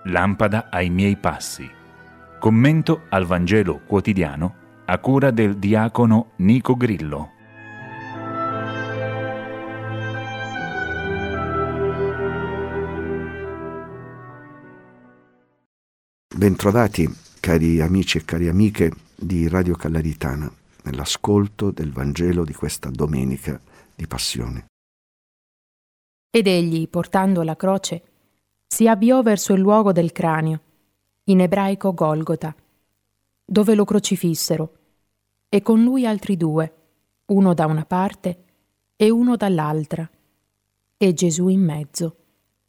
lampada ai miei passi. Commento al Vangelo quotidiano a cura del diacono Nico Grillo. Bentrovati cari amici e cari amiche di Radio Callaritana nell'ascolto del Vangelo di questa domenica di Passione. Ed egli, portando la croce, si avviò verso il luogo del cranio, in ebraico Golgota, dove lo crocifissero, e con lui altri due, uno da una parte e uno dall'altra, e Gesù in mezzo.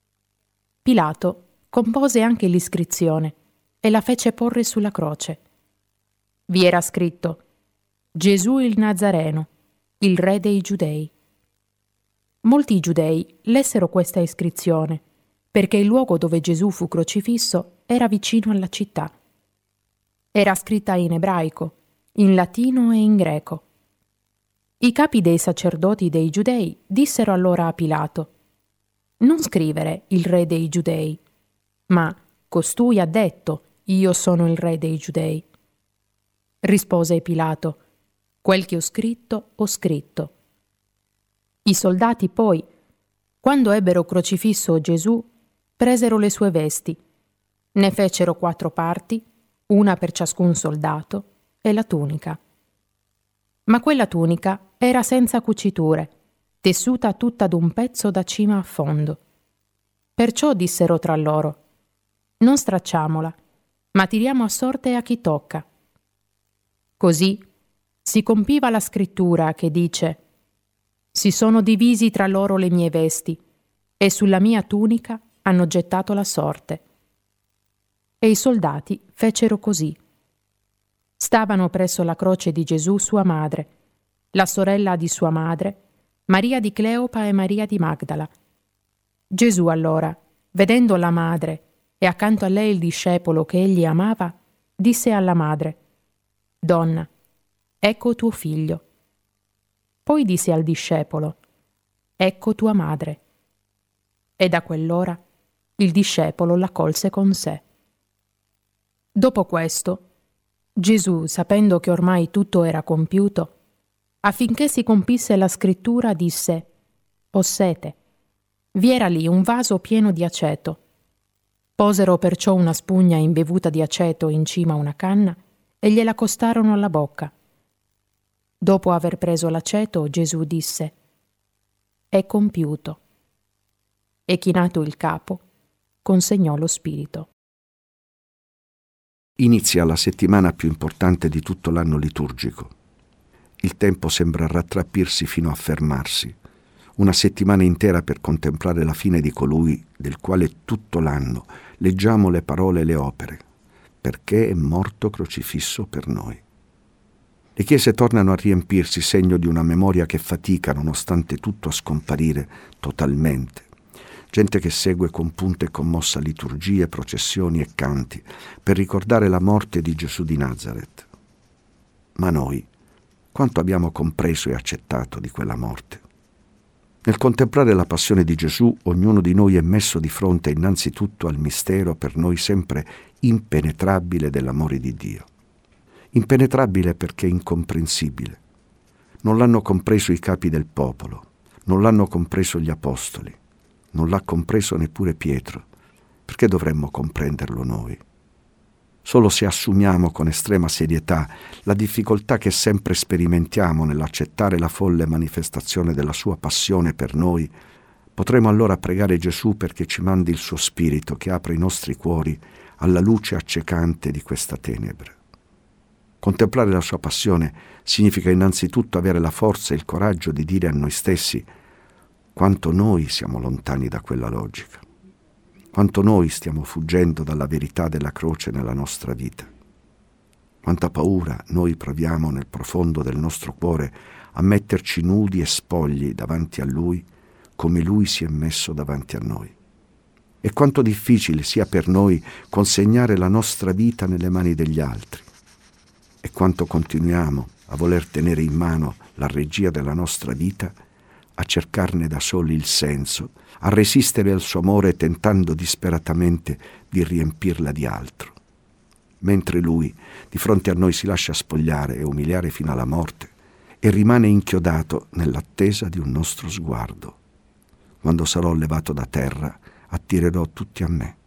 Pilato compose anche l'iscrizione e la fece porre sulla croce. Vi era scritto: Gesù il Nazareno, il re dei Giudei. Molti giudei lessero questa iscrizione, perché il luogo dove Gesù fu crocifisso era vicino alla città. Era scritta in ebraico, in latino e in greco. I capi dei sacerdoti dei giudei dissero allora a Pilato: non scrivere il re dei Giudei, ma costui ha detto: io sono il re dei Giudei. Rispose Pilato: quel che ho scritto, ho scritto. I soldati poi, quando ebbero crocifisso Gesù, presero le sue vesti, ne fecero 4 parti, una per ciascun soldato, e la tunica. Ma quella tunica era senza cuciture, tessuta tutta d'un pezzo da cima a fondo. Perciò dissero tra loro: non stracciamola, ma tiriamo a sorte a chi tocca. Così si compiva la scrittura che dice: si sono divisi tra loro le mie vesti, e sulla mia tunica hanno gettato la sorte. E i soldati fecero così. Stavano presso la croce di Gesù sua madre, la sorella di sua madre, Maria di Cleopa e Maria di Magdala. Gesù allora, vedendo la madre e accanto a lei il discepolo che egli amava, disse alla madre: Donna, ecco tuo figlio. Poi disse al discepolo: ecco tua madre. E da quell'ora il discepolo la colse con sé. Dopo questo, Gesù, sapendo che ormai tutto era compiuto, affinché si compisse la scrittura, disse: ho sete. Vi era lì un vaso pieno di aceto. Posero perciò una spugna imbevuta di aceto in cima a una canna e gliela accostarono alla bocca. Dopo aver preso l'aceto, Gesù disse: è compiuto. E chinato il capo, consegnò lo spirito. Inizia la settimana più importante di tutto l'anno liturgico. Il tempo sembra rattrappirsi fino a fermarsi. Una settimana intera per contemplare la fine di colui del quale tutto l'anno leggiamo le parole e le opere, perché è morto crocifisso per noi. Le chiese tornano a riempirsi, segno di una memoria che fatica, nonostante tutto, a scomparire totalmente. Gente che segue compunta e commossa liturgie, processioni e canti per ricordare la morte di Gesù di Nazaret. Ma noi, quanto abbiamo compreso e accettato di quella morte? Nel contemplare la passione di Gesù, ognuno di noi è messo di fronte innanzitutto al mistero per noi sempre impenetrabile dell'amore di Dio. Impenetrabile perché incomprensibile. Non l'hanno compreso i capi del popolo, non l'hanno compreso gli apostoli, non l'ha compreso neppure Pietro. Perché dovremmo comprenderlo noi? Solo se assumiamo con estrema serietà la difficoltà che sempre sperimentiamo nell'accettare la folle manifestazione della sua passione per noi, potremo allora pregare Gesù perché ci mandi il suo Spirito che apre i nostri cuori alla luce accecante di questa tenebra. Contemplare la sua passione significa innanzitutto avere la forza e il coraggio di dire a noi stessi quanto noi siamo lontani da quella logica, quanto noi stiamo fuggendo dalla verità della croce nella nostra vita, quanta paura noi proviamo nel profondo del nostro cuore a metterci nudi e spogli davanti a Lui come Lui si è messo davanti a noi. E quanto difficile sia per noi consegnare la nostra vita nelle mani degli altri. E quanto continuiamo a voler tenere in mano la regia della nostra vita, a cercarne da soli il senso, a resistere al suo amore tentando disperatamente di riempirla di altro. Mentre lui, di fronte a noi, si lascia spogliare e umiliare fino alla morte e rimane inchiodato nell'attesa di un nostro sguardo. Quando sarò levato da terra, attirerò tutti a me.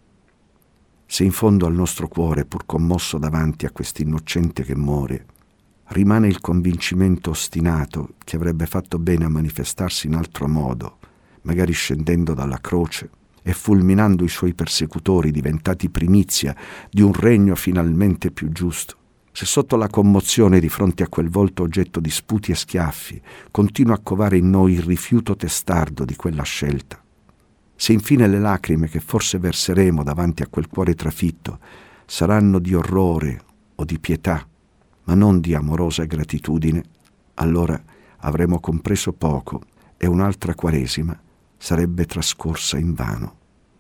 Se in fondo al nostro cuore, pur commosso davanti a quest'innocente che muore, rimane il convincimento ostinato che avrebbe fatto bene a manifestarsi in altro modo, magari scendendo dalla croce e fulminando i suoi persecutori, diventati primizia di un regno finalmente più giusto, se sotto la commozione di fronte a quel volto oggetto di sputi e schiaffi continua a covare in noi il rifiuto testardo di quella scelta, se infine le lacrime che forse verseremo davanti a quel cuore trafitto saranno di orrore o di pietà, ma non di amorosa gratitudine, allora avremo compreso poco e un'altra Quaresima sarebbe trascorsa invano.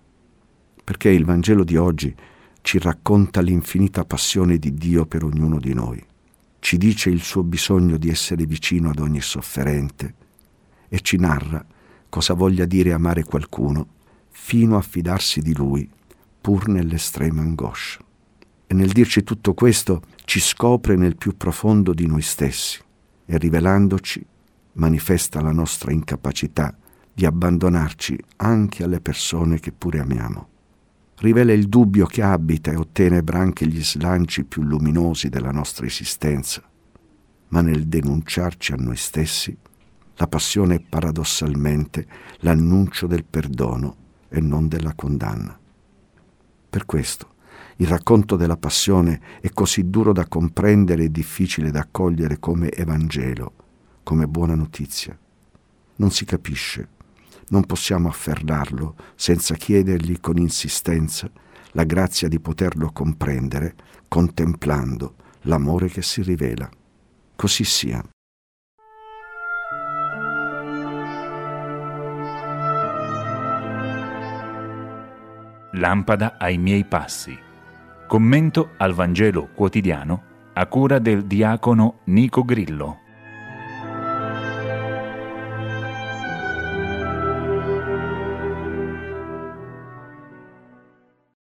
Perché il Vangelo di oggi ci racconta l'infinita passione di Dio per ognuno di noi, ci dice il suo bisogno di essere vicino ad ogni sofferente e ci narra cosa voglia dire amare qualcuno fino a fidarsi di Lui pur nell'estrema angoscia. E nel dirci tutto questo ci scopre nel più profondo di noi stessi e rivelandoci manifesta la nostra incapacità di abbandonarci anche alle persone che pure amiamo. Rivela il dubbio che abita e ottenebra anche gli slanci più luminosi della nostra esistenza, ma nel denunciarci a noi stessi, la passione è paradossalmente l'annuncio del perdono e non della condanna. Per questo il racconto della passione è così duro da comprendere e difficile da accogliere come Evangelo, come buona notizia. Non si capisce, non possiamo afferrarlo senza chiedergli con insistenza la grazia di poterlo comprendere, contemplando l'amore che si rivela. Così sia. Lampada ai miei passi. Commento al Vangelo quotidiano a cura del diacono Nico Grillo.